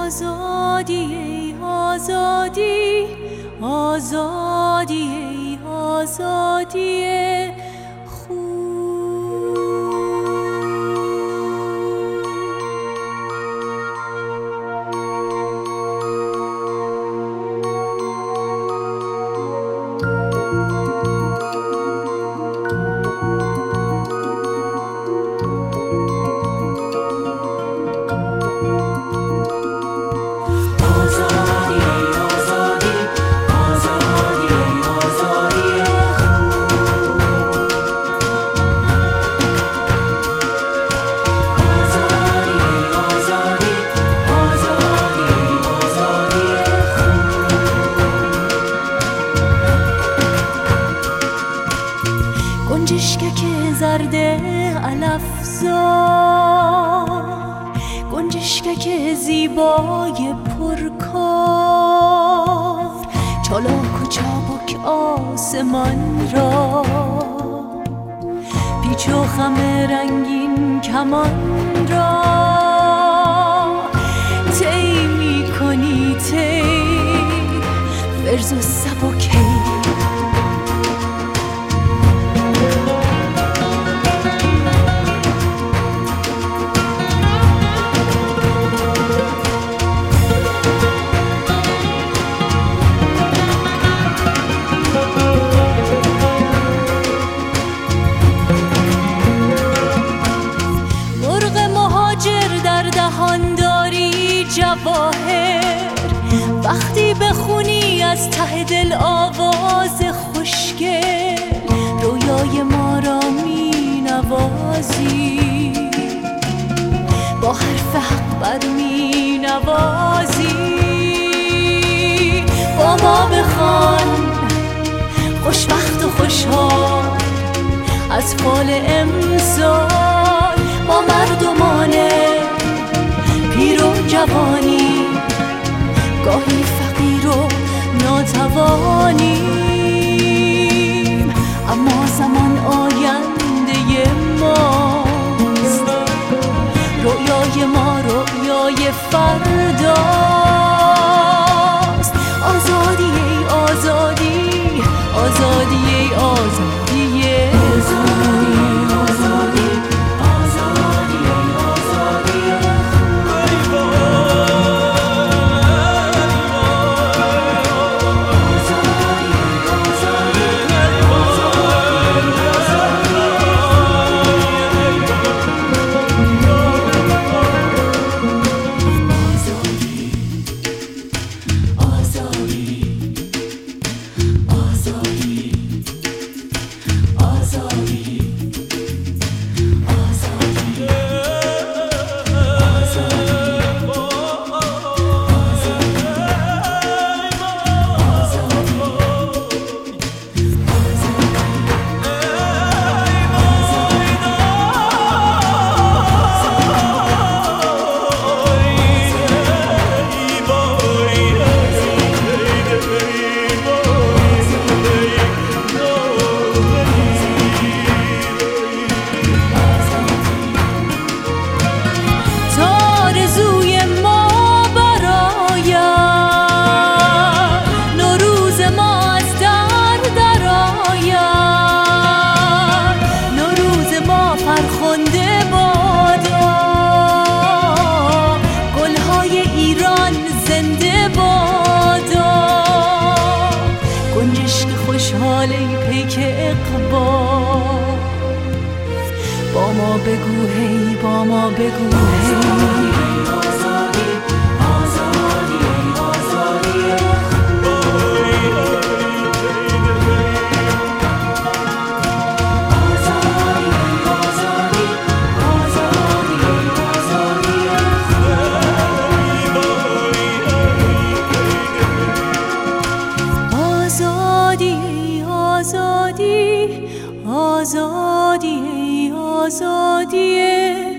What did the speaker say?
آزادی ای آزادی، آزادی ای آزادی گنجشکک زرده علفزار، گنجشکک زیبای پرکار، چالاک و چابک آسمان را، پیچ و خم رنگین کمان را طی می‌کنی طی، فرز و سبکی. دهان داری جواهر، وقتی بخونی از ته دل آواز خوشگل، رویای ما را می نوازی، با حرف حق بر می نوازی. با ما بخوان خوشبخت و خوشحال از فال امسال، ما مردمانه پیر و جوانی، گاهی فقیر و ناتوانیم، اما زمان آینده ماست، رویای ما رویای فرداست. آزادی ای آزادی، آزادی ای آزادی، آزادی خوشحال ای پیک اقبال، با ما بگو هی، با ما بگو هی. آزادی ای آزادی،